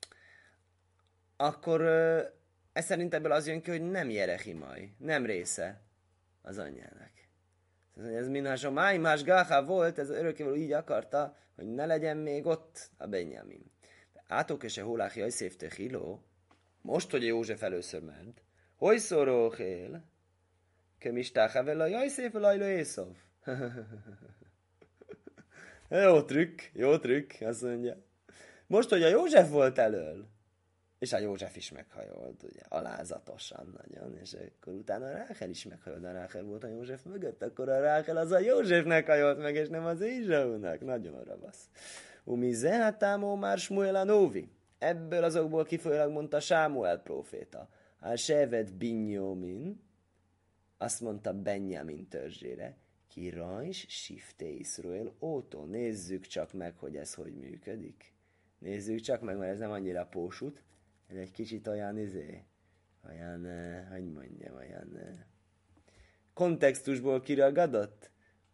Akkor ez szerint ebből az jön ki, hogy nem Jerechimai, nem része az anyjának. Ez minhás a májmás gáha volt, ez örökkévaló így akarta, hogy ne legyen még ott a Benjamin. Átok és a hóláhi ajszévte hiló, most, hogy a József először ment, hogy szóróhél, kemistáha vele a jajszév lajló Észov. Jó trükk, azt mondja. Most, hogy a József volt elől, és a József is meghajolt, ugye, alázatosan nagyon, és akkor utána a Ráhel is meghajolt, a Ráhel volt a József mögött, akkor a Ráhel az a Józsefnek hajolt meg, és nem az Ézsaunak. Nagyon aravasz. Umi zehatámó már Smuel a Nóvi. Ebből azokból kifolyólag mondta Sámuel próféta. A Sevet Binyomin, azt mondta Benjamin törzsére, ki rajs sifte Iszrael ótó. Nézzük csak meg, hogy ez hogy működik. Nézzük csak meg, mert ez nem annyira pósut. Ez egy kicsit olyan hogy mondjam, olyan kontextusból kiragadott.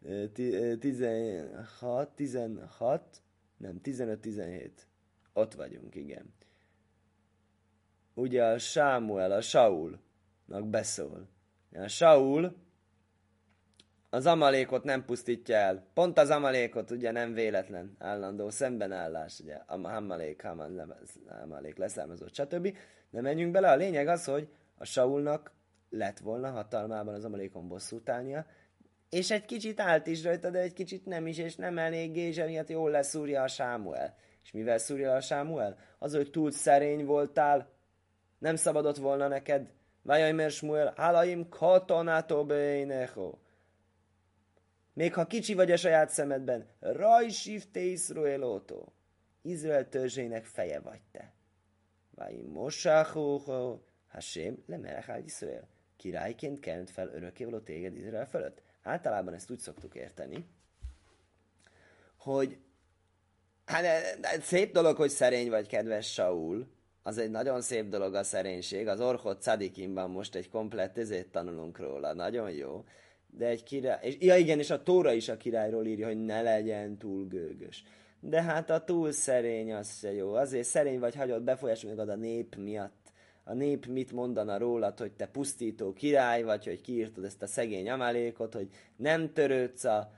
15-17. Ott vagyunk, igen. Ugye a Sámuel, a Saulnak beszól. A Saul az Amalékot nem pusztítja el. Pont az Amalékot, ugye nem véletlen, állandó szembenállás, ugye, Amalek leszármazott, stb. De menjünk bele, a lényeg az, hogy a Saulnak lett volna hatalmában az Amalékon bosszút állnia, és egy kicsit állt is rajta, de egy kicsit nem is, és nem eléggé, és emiatt jól leszúrja a Sámuel. És mivel szúrja a Sámuel? Az, hogy túl szerény voltál, nem szabadott volna neked. Vajajmer Smuel, halaim katonátó beinecho. Még ha kicsi vagy a saját szemedben, rajsifte Iszraelótó. Izrael törzsének feje vagy te. Vajim mosáhóhó, Hashem lemerechál Iszrael. Királyként kelt fel örökkévaló téged Izrael fölött. Általában ezt úgy szoktuk érteni, hogy hát szép dolog, hogy szerény vagy, kedves Saul. Az egy nagyon szép dolog a szerénység. Az Orchot Szadikimban most egy komplett ezért tanulunk róla. Nagyon jó. De egy király... és a Tóra is a királyról írja, hogy ne legyen túl gőgös. De hát a túl szerény az se jó. Azért szerény vagy, hagyod befolyásolni a nép miatt. A nép mit mondana rólad, hogy te pusztító király vagy, hogy kiírtad ezt a szegény Amalékot, hogy nem törődsz a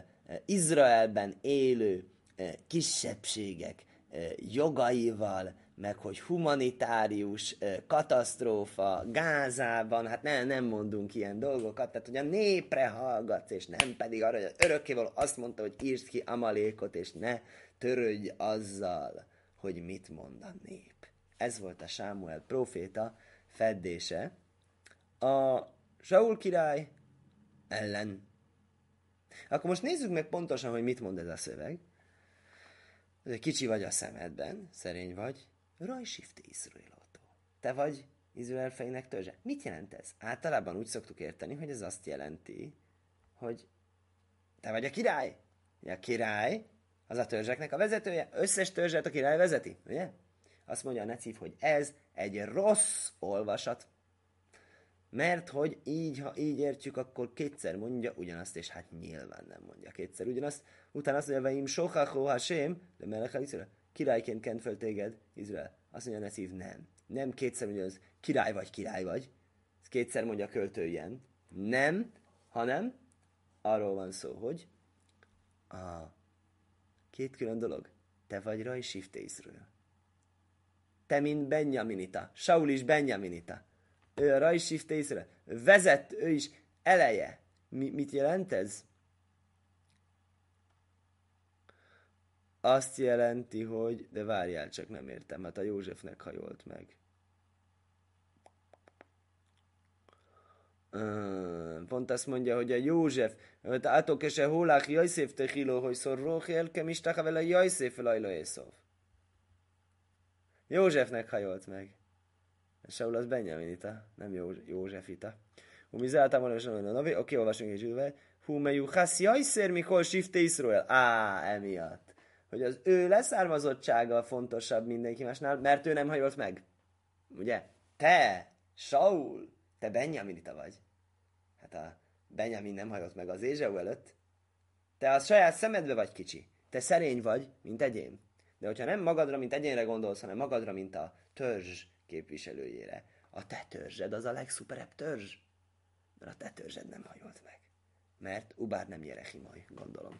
Izraelben élő kisebbségek jogaival, meg hogy humanitárius katasztrófa Gázában, hát nem mondunk ilyen dolgokat, tehát hogy a népre hallgatsz, és nem pedig arra, hogy az örökkévaló azt mondta, hogy írd ki Amalékot, és ne törődj azzal, hogy mit mond a nép. Ez volt a Sámuel próféta feddése a Saul király ellen. Akkor most nézzük meg pontosan, hogy mit mond ez a szöveg. Kicsi vagy a szemedben, szerény vagy, rajsifti Izraelotó. Te vagy Izrael fejének törzse. Mit jelent ez? Általában úgy szoktuk érteni, hogy ez azt jelenti, hogy te vagy a király. A király az a törzseknek a vezetője. Összes törzset a király vezeti, ugye? Azt mondja a Necív, hogy ez egy rossz olvasat. Mert hogy így, ha így értjük, akkor kétszer mondja ugyanazt, és hát nyilván nem mondja kétszer ugyanazt. Utána azt mondja, veim sochachó hasém, de melechel Izrael. Királyként kent föl téged, Izrael. Azt mondja Necív, nem. Nem kétszer mondja az, király vagy, király vagy. Ez kétszer mondja a költő ilyen. Nem, hanem arról van szó, hogy a két külön dolog. Te vagy rajsifte Izrael. Te, mint Benjaminita. Saul is Benjaminita. Ő a rajsifte Izrael. Vezet, ő is eleje. Mit jelent ez? Azt jelenti, hogy... De várjál, csak nem értem. Hát a Józsefnek hajolt meg. Pont azt mondja, hogy a József, átókese hólák Jajszéf techiló, hogy szorrók élkem istaka vele Jajszéf lajla észov. Józsefnek hajolt meg. Saul az Benjaminita, nem Józsefita. Mi záltam volna, hogy a navi, oké, olvasunk egy zsűlve. Hú, melyú hasz Jajszér, mikor sifte Iszrael. Emiatt. Hogy az ő leszármazottsága fontosabb mindenki másnál, mert ő nem hajolt meg. Ugye? Te, Saul, te Benjaminita vagy. Hát a Benjamin nem hajolt meg az Ézsau előtt. Te a saját szemedbe vagy kicsi. Te szerény vagy, mint egyén. De hogyha nem magadra, mint egyénre gondolsz, hanem magadra, mint a törzs képviselőjére, a te törzsed az a legszuperebb törzs. Mert a te törzsed nem hajolt meg. Mert ubár nem Jerechimaj, gondolom.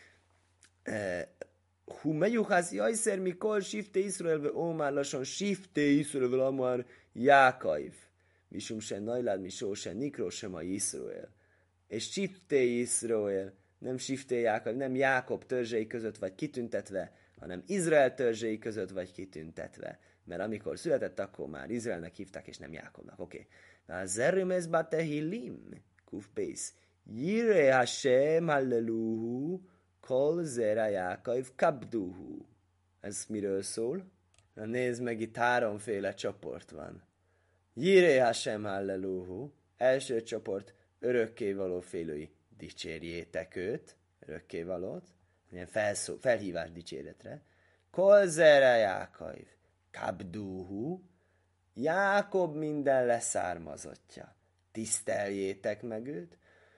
Hú, megyuhász jajszer, mikor sifte Iszraelbe, ómár lassan sifte Iszraelbe, amár Jákaiv. Misum se najlád, misó se nikró sem a Iszrael. És sifte Iszrael, nem sifte Jákaiv, nem Jákob törzsei között vagy kitüntetve, hanem Izrael törzsei között vagy kitüntetve. Mert amikor született, akkor már Izraelnek hívták, és nem Jákobnak. Oké. Na, zerrimez batehillim, kufbész. Jire Hashem halleluhu, kol zera Jákaiv kabduhu. Ez miről szól? Na, nézd meg, itt háromféle csoport van. Jire Hashem halleluhu, első csoport, örökkévaló félői, dicsérjétek őt, örökkévalót, ilyen felhívás dicséretre. Kol zera Jákaiv, kabduhu, Jákob minden leszármazottja. Tiszteljétek meg őt.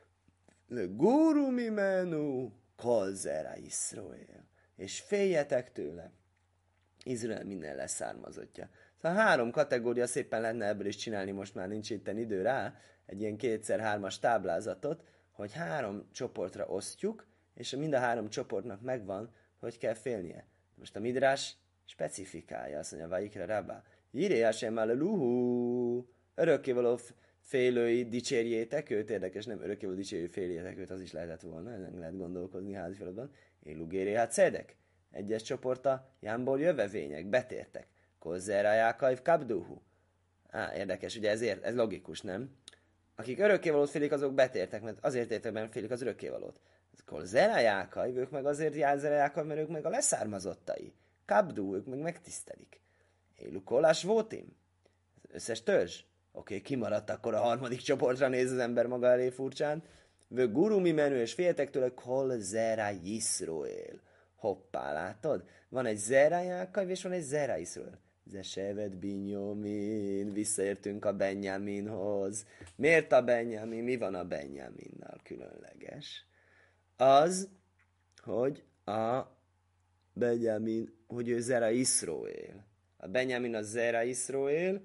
Guru mimenu, kol zera Iszrael. És féljetek tőle. Izrael minden leszármazottja. Szóval 3 kategória, szépen lenne ebből is csinálni, most már nincs itten idő rá, egy ilyen 2x3-as táblázatot, hogy 3 csoportra osztjuk, és mind a 3 csoportnak megvan, hogy kell félnie. Most a Midrás specifikálja, azt mondja, Vajikra Rabba. Jiré Hashem Alleluhu, örökkévaló félői, dicsérjétek őt, érdekes, nem örökkévaló dicsérjétek féljétek őt, az is lehetett volna, ezen lehet gondolkozni házi feladatban. Élugéré hát szedek. Egyes csoporta, Jánból jövevények, betértek. Kozzera Jákaiv Kabduhu. Érdekes, ugye ez logikus, nem? Akik örökkévalót félik, azok betértek, mert azért értekben félik az örökkévalót. Kozzera Jákaiv, ők meg azért Jázera Jákaiv, mert ők meg a leszármazottai. Kabdu, ők meg megtisztelik. Élukolás voltim. Összes törzs. Oké, kimaradt, akkor a harmadik csoportra néz az ember maga elé furcsán. Vő gurumi menő, és féltek tőle, kol zera Yisroel. Hoppá, látod? Van egy zera Jákaiv, és van egy zera Yisroel. Zesevet Binyomin, visszaértünk a Benjaminhoz. Miért a Benjamin? Mi van a Benjaminnal különleges? Az, hogy a Benjamin, hogy ő zera Yisroel. A Benjamin az zera Yisroel,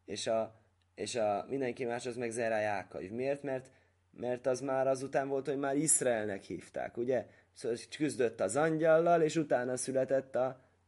és a mindenki más az meg zera Jákaiv. Miért? Mert az már azután volt, hogy már Izraelnek hívták, ugye? Szóval küzdött az angyallal, és utána született a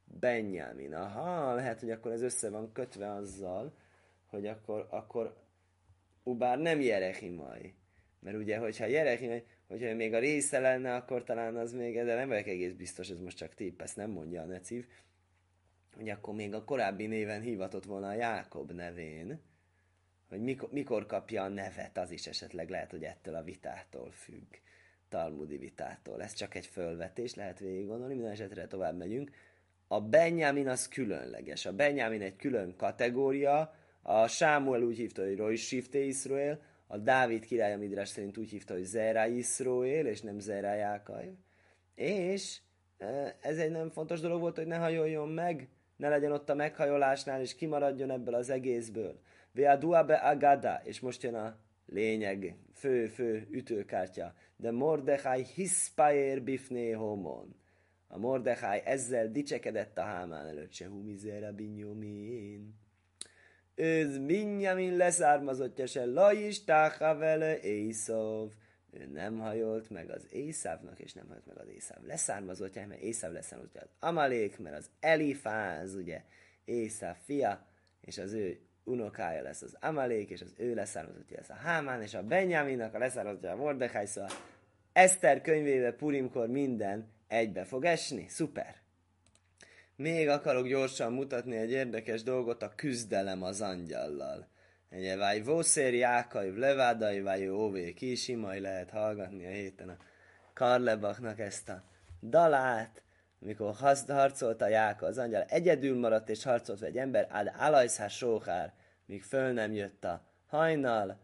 Benjamin. Aha, lehet, hogy akkor ez össze van kötve azzal, hogy akkor ubár nem Jerechimai. Mert ugye, hogyha Jerechimai, hogyha még a része lenne, akkor talán az még, de nem vagyok egész biztos, ez most csak tipp, ezt nem mondja a Necív, hogy akkor még a korábbi néven hívatott volna a Jákob nevén, hogy mikor kapja a nevet, az is esetleg lehet, hogy ettől a vitától függ, talmudi vitától. Ez csak egy fölvetés, lehet végig gondolni, minden esetre tovább megyünk. A Benjamin az különleges. A Benjamin egy külön kategória, a Sámuel úgy hívta, hogy Rosh Shifte Israel, a Dávid király a Midrash szerint úgy hívta, hogy Zera Israel, és nem Zera Jákaiv. És ez egy nagyon fontos dolog volt, hogy ne hajoljon meg, ne legyen ott a meghajolásnál, és kimaradjon ebből az egészből. Veadua be agada, és most jön a lényeg, fő ütőkártya. De Mordechai hiszpaér bifné homon. A Mordechai ezzel dicsekedett a Hámán előtt, se humizera binyomin. Ez Binyamin leszármazottja se lajistáha vele Észov. Ő nem hajolt meg az Észávnak, és nem hajolt meg az Észáv leszármazottja, mert Észáv leszármazottja az Amalék, mert az Elifáz, ugye, Észáv fia, és az ő unokája lesz az Amalék, és az ő leszármazottja lesz a Hámán, és a Benjaminnak a leszármazottja a Mordechai, szóval Eszter könyvébe Purimkor minden egybe fog esni. Szuper! Még akarok gyorsan mutatni egy érdekes dolgot, a küzdelem az angyallal. Ugye, váj Vószér Jákaiv Levádai, váj Óvé Kisi, majd lehet hallgatni a héten a Karlebachnak ezt a dalát, amikor harcolt a Jáka, az angyal egyedül maradt és harcolt egy ember, ád alajszár sóhár, míg föl nem jött a hajnal,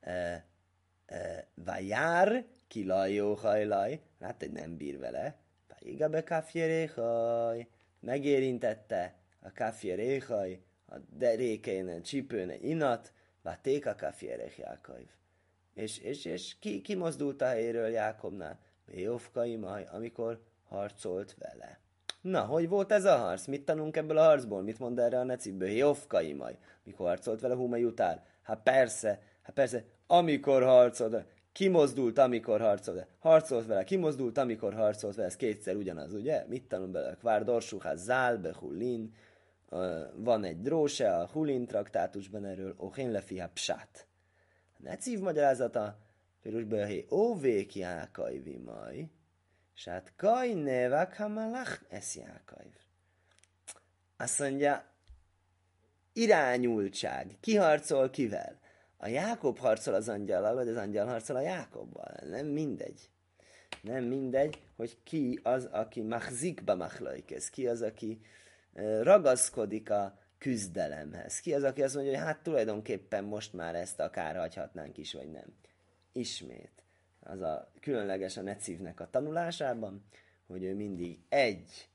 vajár, kilajó hajlaj, hát egy nem bír vele, vájiga kafjeréhaj, megérintette a kafjeréhaj, a derékén, csípőn egy inat, váték a kafjerech Jákaiv. És ki mozdult a helyéről Jákobnál? Béofkai maj, amikor harcolt vele. Na, hogy volt ez a harc? Mit tanulunk ebből a harcból? Mit mond erre a neciből? Béofkai maj, mikor harcolt vele Huma jutál? Hát persze, amikor harcolt vele. Kimozdult, amikor harcolt vele. Harcolt vele, kimozdult, amikor harcolt vele. Ez kétszer ugyanaz, ugye? Mit tanul belőle? Kvár dorsuhá zálbe hulin. Van egy dróse a hulin traktátusban erről. Ochén lefia psát. A necív magyarázata Pirusből, hogy óvék Jákaivi maj. Sát kaj nevak hamalach esz Jákaiv. Azt mondja, irányultság. Ki harcol kivel? A Jákob harcol az angyallal, vagy az angyal harcol a Jákobbal. Nem mindegy. Nem mindegy, hogy ki az, aki machzikba machlaikez. Ki az, aki ragaszkodik a küzdelemhez. Ki az, aki azt mondja, hogy hát tulajdonképpen most már ezt akár hagyhatnánk is, vagy nem. Ismét. Az a különleges a Necívnek a tanulásában, hogy ő mindig egy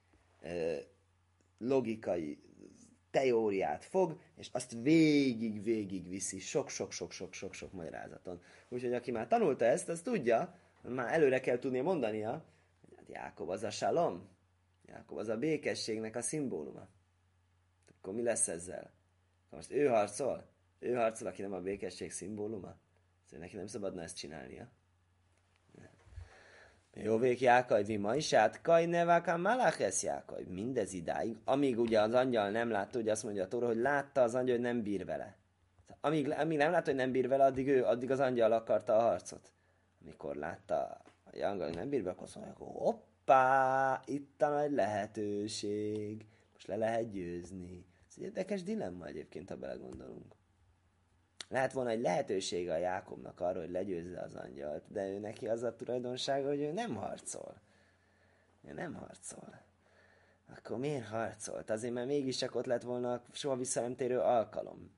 logikai teóriát fog, és azt végig viszi sok magyarázaton. Úgyhogy aki már tanulta ezt, az tudja, már előre kell tudnia mondania, hogy hát Jákob az a salom, Jákob az a békességnek a szimbóluma. Akkor mi lesz ezzel? Most ő harcol, aki nem a békesség szimbóluma. Szóval neki nem szabadna ezt csinálnia. Jóvék Jákaiv ma is, hát kaj neváka malachesz Jákaiv. Mindez idáig, amíg ugye az angyal nem látta, ugye azt mondja a Tóra, hogy látta az angyal, hogy nem bír vele. Amíg nem látta, hogy nem bír vele, addig az angyal akarta a harcot. Amikor látta a angyal, hogy nem bír vele, akkor azt mondja, hoppá, itt a nagy lehetőség. Most le lehet győzni. Ez egy érdekes dilemma egyébként, ha belegondolunk. Lehet volna egy lehetősége a Jákobnak arra, hogy legyőzze az angyalt, de ő neki az a tulajdonsága, hogy ő nem harcol. Ő nem harcol. Akkor miért harcolt? Azért, mert mégis csak ott lett volna a soha vissza nem térő alkalom.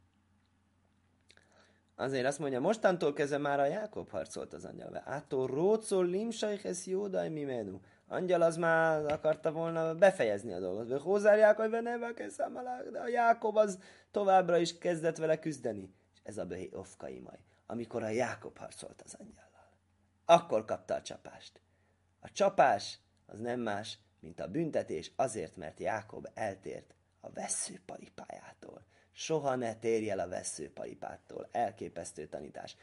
Azért azt mondja, mostantól kezdve már a Jákob harcolt az angyalba. Ától rócol limsajhez jódaj mimenu. Angyal az már akarta volna befejezni a dolgot. De hozzá Jákob, de a Jákob az továbbra is kezdett vele küzdeni. Ez a Behé Ofkai maj, amikor a Jákob harcolt az angyallal. Akkor kapta a csapást. A csapás az nem más, mint a büntetés azért, mert Jákob eltért a vesszőparipájától. Soha ne térj el a vesszőparipától. Elképesztő tanítás.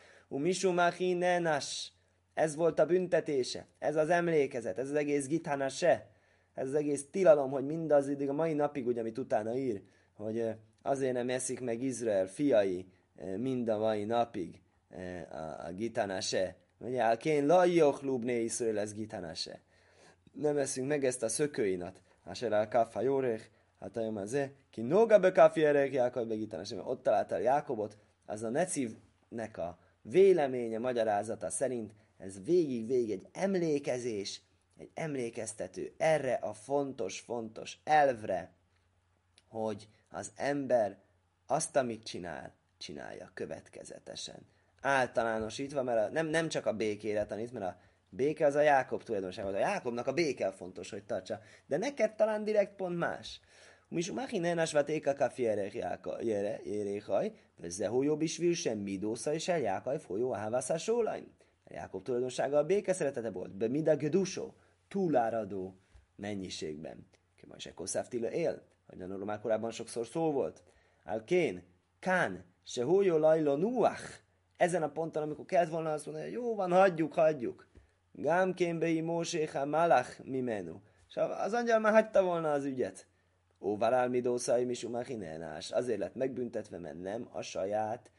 Nenas. Ez volt a büntetése. Ez az emlékezet. Ez az egész Gitana se. Ez az egész tilalom, hogy mindaz idég, a mai napig, ugye, amit utána ír, hogy azért nem eszik meg Izrael fiai mind a mai napig a gitánase. Ugye, kén lajjok lubné Iszrael ez gitánase. Nem eszünk meg ezt a szökőinat. Asher al kaffa jórech, hát a jomazé, ki noga be kaffi erek Jákob be gitánase. Ott találtál Jákobot, az a Necivnek a véleménye, magyarázata szerint ez végig egy emlékezés, egy emlékeztető erre a fontos elvre, hogy az ember azt, amit csinálja következetesen. Általánosítva, mert nem csak a békére tanít, mert a béke az a Jákob tulajdonsága. A Jákobnak a béke fontos, hogy tartsa. De neked talán direkt pont más. Misum achinenás vatéka kafi éréhaj, zehó jobb is vil sem midósza és eljákaj folyó a hávászás sólaim. A Jákob tulajdonsága a béke szeretete volt, be mida gedusó, túláradó mennyiségben. Kemaj se koszáftila él, hogy a normál korábban sokszor szó volt. Alkén, kán, se hójó lajlo nuach. Ezen a ponton, amikor kellett volna azt mondani, hogy jó van, hagyjuk. Gámkén behi móséha malach mimenu. És az angyal már hagyta volna az ügyet. Óvarál midószai misumachinenás. Azért lett megbüntetve, mert nem a saját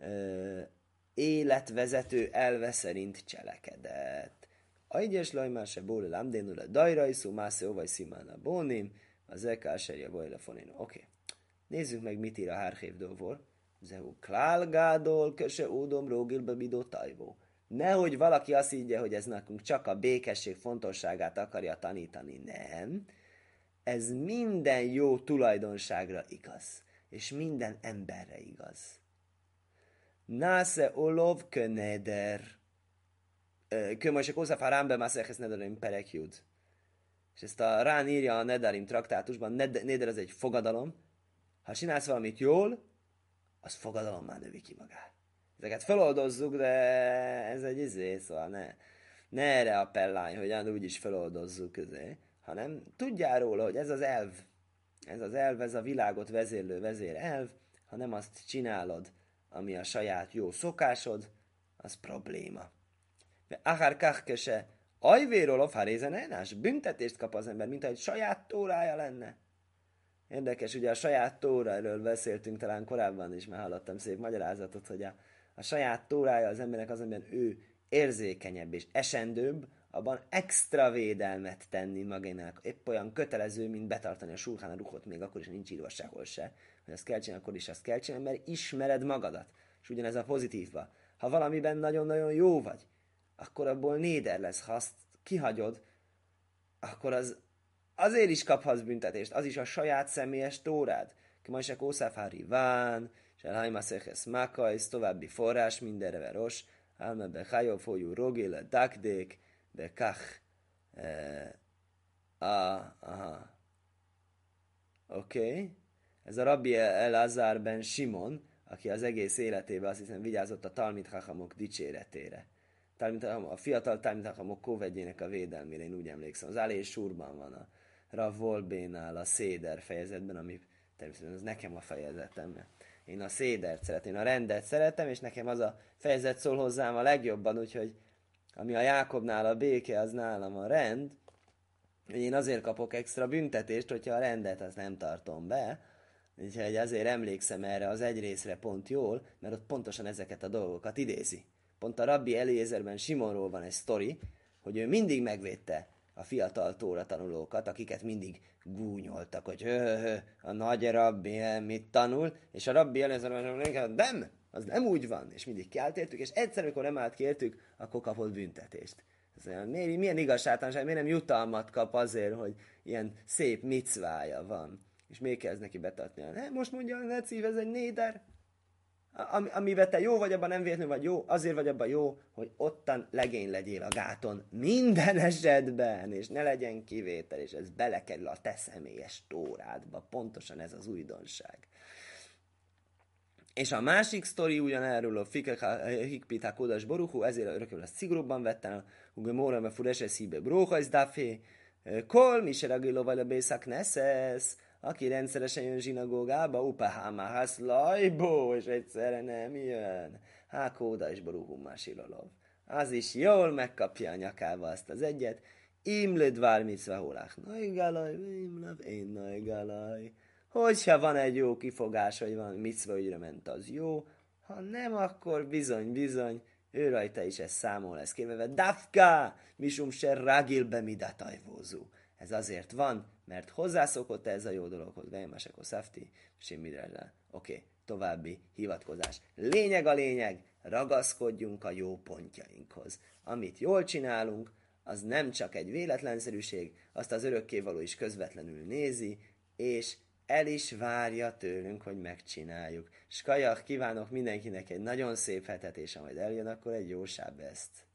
életvezető elve szerint cselekedett. Aegyes lajmár se bóle lámdénul a dajrajszú, másze óvaj szimána bónim, az ekálserje bojla fonino. Oké. Nézzük meg, mit ír a Hárhév Dóvor. Zehu klálgádol, köse údom rógilbe bidó tajvó. Nehogy valaki azt higgye, hogy ez nekünk csak a békesség fontosságát akarja tanítani. Nem. Ez minden jó tulajdonságra igaz. És minden emberre igaz. Násze olov köneder. Kömösek Ószaf Harámbe Mászekhez Nedarim Perekjud. És ezt a Rán írja a Nedarim traktátusban. Neder az egy fogadalom. Ha csinálsz valamit jól, az fogadalommá növi ki magát. Ezeket feloldozzuk, de ez egy szóval ne erre appellálj, hogy úgyis feloldozzuk, hanem tudjál róla, hogy ez az elv. Ez az elv, ez a világot vezérlő vezérelv, ha nem azt csinálod, ami a saját jó szokásod, az probléma. Akár kahkese, ajvéról ofárézenenás, büntetést kap az ember, mint ahogy saját tórája lenne. Érdekes, ugye a saját tóráról beszéltünk talán korábban is, már hallottam szép magyarázatot, hogy a saját tórája az embernek az, amiben ő érzékenyebb és esendőbb, abban extra védelmet tenni magának. Épp olyan kötelező, mint betartani a Sulchán Aruchot, még akkor is nincs írva sehol se, hogy azt kell csinálni, akkor is azt kell csinálni, mert ismered magadat. És ugyanez a pozitívban. Ha valamiben nagyon-nagyon jó vagy, akkor abból néder lesz. Ha azt kihagyod, akkor azért is kaphatsz büntetést. Az is a saját személyes tórád. Kemajsek Ószáfári Ván, Selhajmaszeches Makajsz, további forrás mindenre veros, Álme Bechajó folyó Rogéle Dakdék, Bekach. Oké. Ez a Rabbi Elazar ben Simon, aki az egész életében azt hiszem vigyázott a Talmid Hachamok dicséretére. A fiatal Talmid Hachamok kóvegyének a védelmére, én úgy emlékszem. Az Alé Surban van a Rav Wolbénál a Széder fejezetben, ami természetesen az nekem a fejezetem. Én a Szédert szeretem, én a rendet szeretem, és nekem az a fejezet szól hozzám a legjobban, úgyhogy ami a Jákobnál a béke, az nálam a rend, hogy én azért kapok extra büntetést, hogyha a rendet azt nem tartom be, úgyhogy azért emlékszem erre az egy részre pont jól, mert ott pontosan ezeket a dolgokat idézi. Pont a Rabbi Eliézerben Simonról van egy sztori, hogy ő mindig megvédte a fiatal tóra tanulókat, akiket mindig gúnyoltak, hogy a nagy rabbi mit tanul, és a Rabbi Eliézerben nem, az nem úgy van, és mindig kiáltértük, és egyszer, amikor nem állt kértük, akkor kapott büntetést. Milyen igazságtalanság, miért nem jutalmat kap azért, hogy ilyen szép micvája van, és még kezd neki betartni. Most mondja, hogy ne szív, ez egy néder. Amivel te jó vagy, abban nem véletlenül vagy jó, azért vagy abban jó, hogy ottan legény legyél a gáton minden esetben, és ne legyen kivétel, és ez belekerül a te személyes tórádba. Pontosan ez az újdonság. És a másik sztori ugyanerről a Hikpita Kodas Boruchu, ezért örökül ezt szigorúbban vettem, hogy Móra me furese szíbe bróhajsz dafé, kol mi se ragiló vagy a bészak neszesz, aki rendszeresen jön zsinagógába, upahámáhász lajbó, és egyszerre nem jön. Kóda és Boruchu másilolov. Az is jól megkapja a nyakába azt az egyet. Imled vár micva hólák. Naigalaj, imlav, én naigalaj. Hogyha van egy jó kifogás, hogy van micva ügyre ment, az jó. Ha nem, akkor bizony, ő rajta is ez számol lesz kémeve. Dafka! Misum se ragil be midatajvózú. Ez azért van, mert hozzászokott ez a jó dologhoz. Vejmasek oszafti, simidrele. Oké, további hivatkozás. Lényeg a lényeg, ragaszkodjunk a jó pontjainkhoz. Amit jól csinálunk, az nem csak egy véletlenszerűség, azt az örökkévaló is közvetlenül nézi, és el is várja tőlünk, hogy megcsináljuk. Skajach, kívánok mindenkinek egy nagyon szép hetet, és ha majd eljön, akkor egy jó sábeszt.